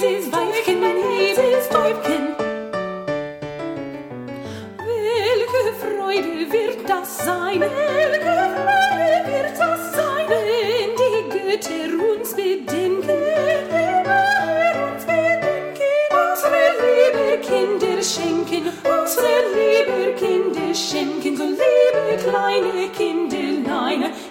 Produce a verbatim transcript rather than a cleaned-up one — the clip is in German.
mieses Weibchen, mein mieses Täubchen. Welche Freude wird das sein, welche Freude wird das sein, wenn die Götter uns bedenken, uns bedenken, unsere liebe Kinder schenken, unsere liebe Kinder schenken, so liebe kleine Kinderlein.